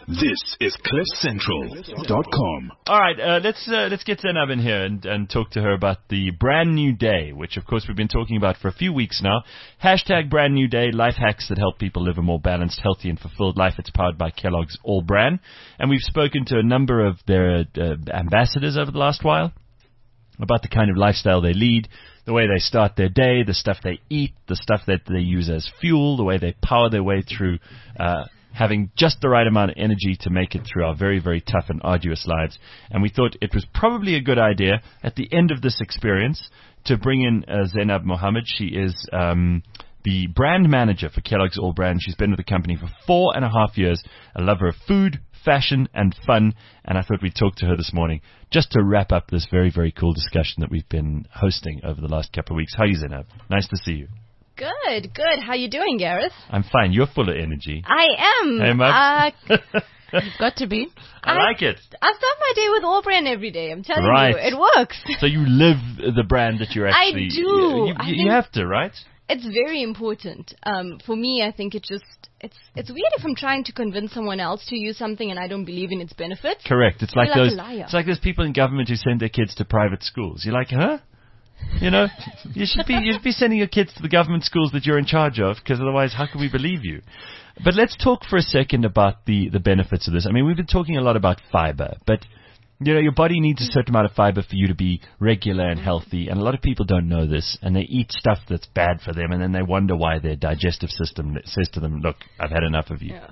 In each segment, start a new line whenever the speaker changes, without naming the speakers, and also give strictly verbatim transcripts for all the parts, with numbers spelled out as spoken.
This is cliff central dot com.
All right, uh, let's uh, let's get Zainab in here and, and talk to her about the brand new day, which of course we've been talking about for a few weeks now. Hashtag brand new day, life hacks that help people live a more balanced, healthy and fulfilled life. It's powered by Kellogg's All Bran. And we've spoken to a number of their uh, ambassadors over the last while about the kind of lifestyle they lead, the way they start their day, the stuff they eat, the stuff that they use as fuel, the way they power their way through uh having just the right amount of energy to make it through our very, very tough and arduous lives. And we thought it was probably a good idea at the end of this experience to bring in uh, Zainab Mohammed. She is um, the brand manager for Kellogg's All Bran. She's been with the company for four and a half years, a lover of food, fashion, and fun. And I thought we'd talk to her this morning just to wrap up this very, very cool discussion that we've been hosting over the last couple of weeks. How are you, Zainab? Nice to see you.
Good, good. How you doing, Gareth?
I'm fine. You're full of energy.
I am.
Hey, Mubs.
Uh, You've got to be.
I, I like it.
I start my day with All Bran every day. I'm telling
right.
you, it works.
So you live the brand that you're actually...
I do.
You,
I
you, you have to, right?
It's very important. Um, for me, I think it just... It's it's weird if I'm trying to convince someone else to use something and I don't believe in its benefits.
Correct. It's like,
like
those.
a liar.
It's like those people in government who send their kids to private schools. You're like, huh? You know, you should be you should be sending your kids to the government schools that you're in charge of, because otherwise, how can we believe you? But let's talk for a second about the, the benefits of this. I mean, we've been talking a lot about fiber, but you know, your body needs a certain amount of fiber for you to be regular and healthy, and a lot of people don't know this, and they eat stuff that's bad for them, and then they wonder why their digestive system says to them, "Look, I've had enough of you."
Yeah.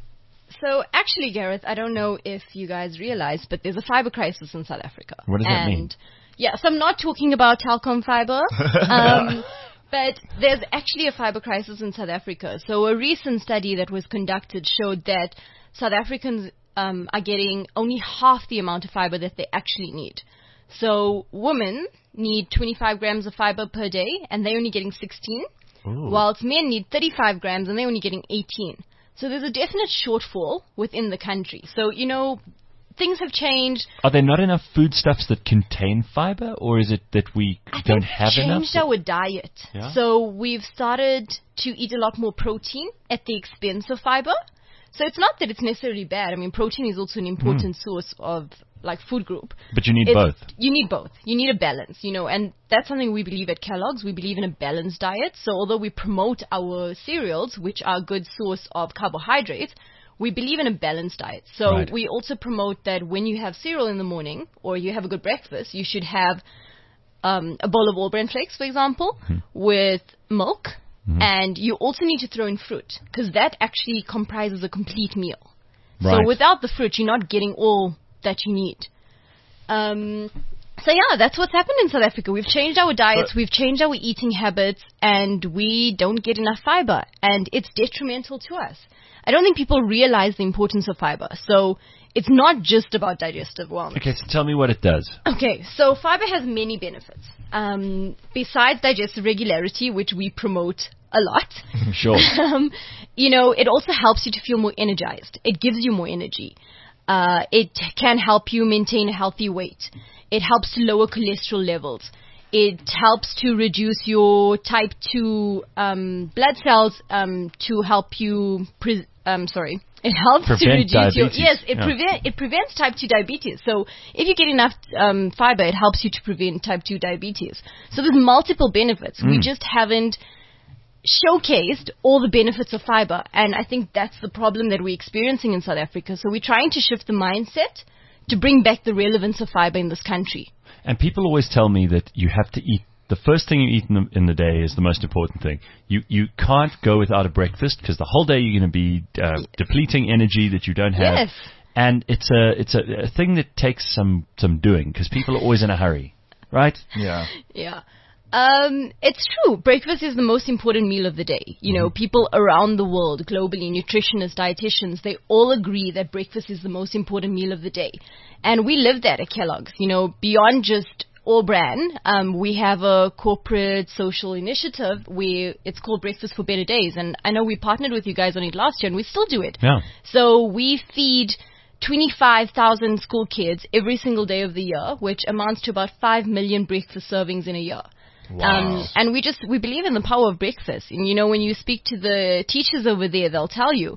So actually, Gareth, I don't know if you guys realize, but there's a fiber crisis in South Africa.
What does that
and
mean?
Yeah, so I'm not talking about Telkom fiber, um, but there's actually a fiber crisis in South Africa. So a recent study that was conducted showed that South Africans um, are getting only half the amount of fiber that they actually need. So women need twenty-five grams of fiber per day, and they're only getting sixteen,
Ooh.
whilst men need thirty-five grams, and they're only getting eighteen. So there's a definite shortfall within the country. So, you know, things have changed.
Are there not enough foodstuffs that contain fiber, or is it that we
I
don't
think
have
we've
enough?
changed our diet.
Yeah?
So we've started to eat a lot more protein at the expense of fiber. So it's not that it's necessarily bad. I mean, protein is also an important mm. source of, like, food group.
But you need
it's,
both.
You need both. You need a balance, you know, and that's something we believe at Kellogg's. We believe in a balanced diet. So although we promote our cereals, which are a good source of carbohydrates, we believe in a balanced diet. So
right.
we also promote that when you have cereal in the morning or you have a good breakfast, you should have um, a bowl of All Bran flakes, for example, mm-hmm. with milk. Mm-hmm. And you also need to throw in fruit, because that actually comprises a complete meal.
Right.
So without the fruit, you're not getting all that you need. Um, so yeah, that's what's happened in South Africa. We've changed our diets, but we've changed our eating habits, and we don't get enough fiber, and it's detrimental to us. I don't think people realize the importance of fiber. So it's not just about digestive wellness.
Okay, so tell me what it does.
Okay, so fiber has many benefits. Um, besides digestive regularity, which we promote a lot.
Sure.
um, you know, it also helps you to feel more energized. It gives you more energy. Uh, it can help you maintain a healthy weight. It helps to lower cholesterol levels. It helps to reduce your type two um, blood cells um, to help you... Pre- um, sorry. It helps
prevent
to reduce
diabetes.
your... Yes, it,
yeah.
prevent, it prevents type two diabetes. So if you get enough um, fiber, it helps you to prevent type two diabetes. So there's multiple benefits. Mm. We just haven't showcased all the benefits of fiber. And I think that's the problem that we're experiencing in South Africa. So we're trying to shift the mindset to bring back the relevance of fiber in this country.
And people always tell me that you have to eat, the first thing you eat in the, in the day is the most important thing. You you can't go without a breakfast, because the whole day you're going to be uh, depleting energy that you don't have.
Yes.
And it's a it's a, a thing that takes some, some doing, because people are always in a hurry, right?
Yeah.
Yeah. Um, it's true. Breakfast is the most important meal of the day. You know, mm-hmm. people around the world, globally, nutritionists, dietitians, they all agree that breakfast is the most important meal of the day. And we live that at Kellogg's. You know, beyond just All Bran, um, we have a corporate social initiative where it's called Breakfast for Better Days. And I know we partnered with you guys on it last year, and we still do it.
Yeah.
So we feed twenty-five thousand school kids every single day of the year, which amounts to about five million breakfast servings in a year.
Wow.
Um, and we just, we believe in the power of breakfast. And, you know, when you speak to the teachers over there, they'll tell you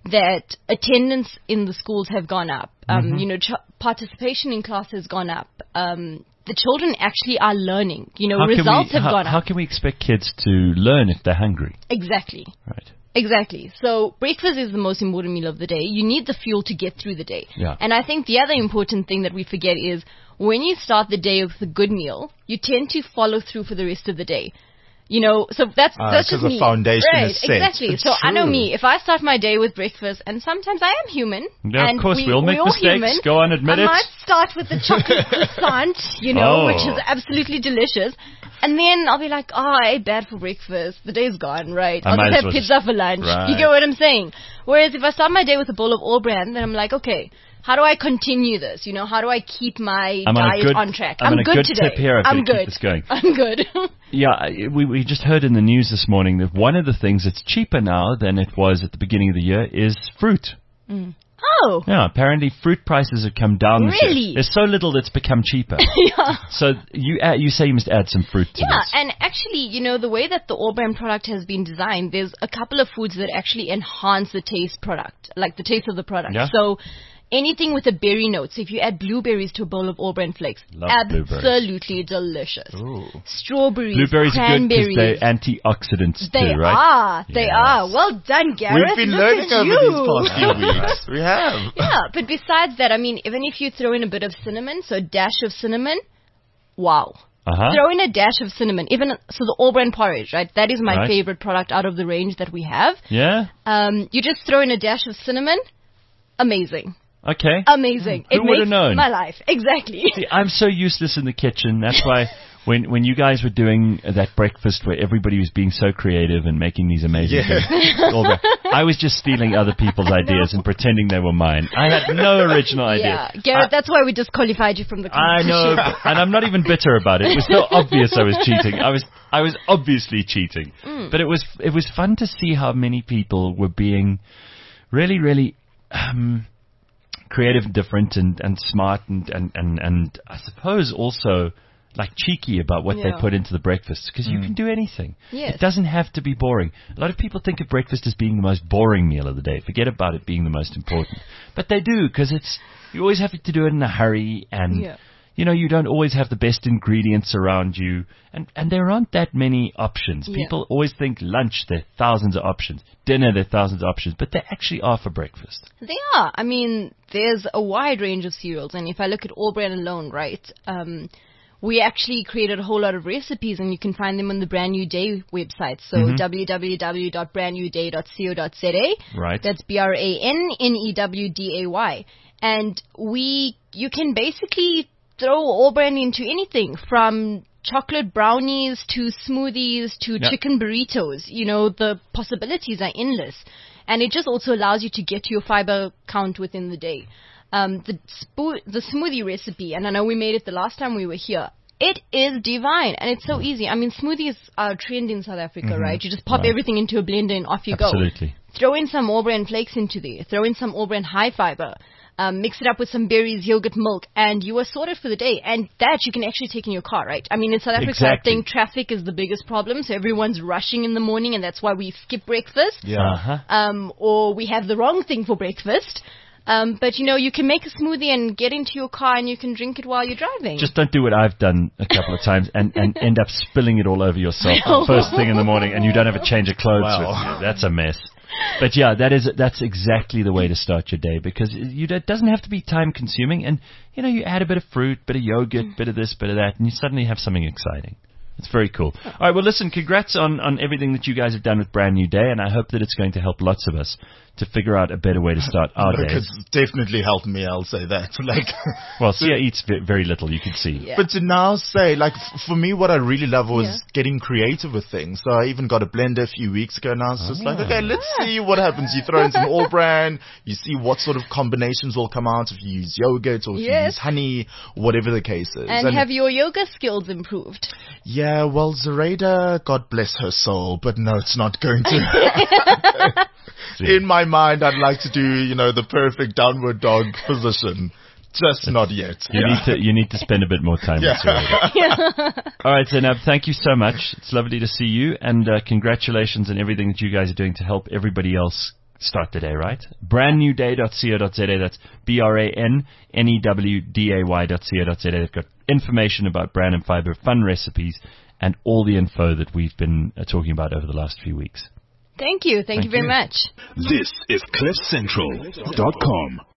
that attendance in the schools have gone up. Um,
Mm-hmm.
You know, ch- participation in class has gone up. Um, the children actually are learning. You know,
How can
results
we,
have
how,
gone
how
up.
can we expect kids to learn if they're hungry?
Exactly.
Right.
Exactly. So breakfast is the most important meal of the day. You need the fuel to get through the day.
Yeah.
And I think the other important thing that we forget is when you start the day with a good meal, you tend to follow through for the rest of the day. You know, so that's
Ah,
that's just
'cause the
me.
foundation
right,
is set.
exactly.
It's
so I know
true.
me. If I start my day with breakfast, and sometimes I am human.
Yeah, of
and
course,
we,
we all make
we're
mistakes.
Human,
Go on, admit
I
it.
might start with the chocolate croissant, you know,
Oh.
which is absolutely delicious. And then I'll be like, oh, I ate bad for breakfast. The day's gone, right?
I
I'll
might
just
as
have
well
pizza
just-
for lunch.
Right.
You get what I'm saying? Whereas if I start my day with a bowl of all brand, then I'm like, okay, how do I continue this? You know, how do I keep my
I'm on a
diet
good-
on track?
I'm on a
good
good
today.
tip here. I've
I'm
gotta
good.
keep this going.
I'm good.
Yeah, I- we, we just heard in the news this morning that one of the things that's cheaper now than it was at the beginning of the year is fruit.
oh.
Yeah, apparently fruit prices have come down this year.
Really?
There's so little that's become cheaper.
Yeah.
So you add, you say you must add some fruit to
Yeah,
this.
and actually, you know, the way that the All Brand product has been designed, there's a couple of foods that actually enhance the taste product, like the taste of the product.
Yeah.
So anything with a berry note. So if you add blueberries to a bowl of All Brand flakes,
Love
absolutely delicious.
Ooh.
Strawberries,
Blueberries are good because
cranberries.
they're antioxidants
They
too, right?
are. They
Yes.
are. Well done, Gareth.
We've been
Look
learning
at
over
you.
these past few weeks. We have.
Yeah, but besides that, I mean, even if you throw in a bit of cinnamon, so a dash of cinnamon, wow.
Uh-huh.
Throw in a dash of cinnamon. Even so, the All Brand porridge, right? That is my
Right.
favorite product out of the range that we have.
Yeah?
Um, you just throw in a dash of cinnamon, amazing,
Okay.
amazing.
Who
it
would've
makes
known?
my life exactly.
See, I'm so useless in the kitchen. That's why when when you guys were doing that breakfast where everybody was being so creative and making these amazing
Yeah.
things, all that, I was just stealing other people's ideas and pretending they were mine. I had no original
Yeah,
idea.
Garrett, that's why we disqualified you from the
I
competition.
know, but- and I'm not even bitter about it. It was so obvious I was cheating. I was I was obviously cheating.
Mm.
But it was it was fun to see how many people were being really, really um, creative and different and, and smart and, and, and, and I suppose also like cheeky about what they
Yeah.
put into the breakfast because you can do anything.
Yes.
It doesn't have to be boring. A lot of people think of breakfast as being the most boring meal of the day. Forget about it being the most important. But they do because it's you always have to do it in a hurry and
Yeah.
you know, you don't always have the best ingredients around you, and, and there aren't that many options.
Yeah.
People always think lunch, there are thousands of options. Dinner, there are thousands of options, but there actually are for breakfast.
They are. I mean, there's a wide range of cereals, and if I look at All Brand alone, right, um, we actually created a whole lot of recipes, and you can find them on the Brand New Day website. So
Mm-hmm.
w w w dot brand new day dot co dot z a.
Right.
That's B R A N N E W D A Y. And we, you can basically throw All Brand into anything from chocolate brownies to smoothies to
Yep.
chicken burritos. You know, the possibilities are endless. And it just also allows you to get to your fiber count within the day. Um, the, spo- the smoothie recipe, and I know we made it the last time we were here, it is divine, and it's so easy. I mean, smoothies are a trend in South Africa, right? You just pop
Right.
everything into a blender and off you go.
Absolutely.
Throw in some All Brand flakes into there. Throw in some All Brand high fiber. Um, mix it up with some berries, yogurt, milk, and you are sorted for the day. And that you can actually take in your car, right? I mean, in South Africa,
Exactly.
I think traffic is the biggest problem, so everyone's rushing in the morning, and that's why we skip breakfast.
Yeah.
Uh-huh.
Um, or we have the wrong thing for breakfast. Um, but, you know, you can make a smoothie and get into your car, and you can drink it while you're driving.
Just don't do what I've done a couple of times and, and end up spilling it all over yourself first thing in the morning, and you don't have a change of clothes
Wow.
with you. That's a mess. But yeah, that is that's exactly the way to start your day because you, it doesn't have to be time consuming, and you know you add a bit of fruit, bit of yogurt, bit of this, bit of that, and you suddenly have something exciting. It's very cool. All right, well, listen, congrats on, on everything that you guys have done with Brand New Day, and I hope that it's going to help lots of us to figure out a better way to start our
Look,
days.
it's definitely helped me, I'll say that. Like,
Well, Sia eats ve- very little, you can see.
Yeah.
But to now say, like, f- for me, what I really love was
Yeah.
getting creative with things. So I even got a blender a few weeks ago. Now it's just like,
Ah.
okay, let's see what happens. You throw in some All Brand, you see what sort of combinations will come out if you use yogurt or if you
Yes.
use honey, whatever the case is.
and have your yoga skills improved?
Yeah, well, Zoraida, God bless her soul, but no, it's not going to. In my mind, I'd like to do, you know, the perfect downward dog position. Just not yet.
You
Yeah.
need to you need to spend a bit more time with Sia. All right, Zainab, thank you so much. It's lovely to see you, and uh, congratulations on everything that you guys are doing to help everybody else start the day right. brand new day dot co dot za. That's B R A N N E W D A Y dot co dot za. They've got information about bran and fiber, fun recipes, and all the info that we've been uh, talking about over the last few weeks.
Thank you. Thank, Thank you very
you.
much.
This is cliff central dot com.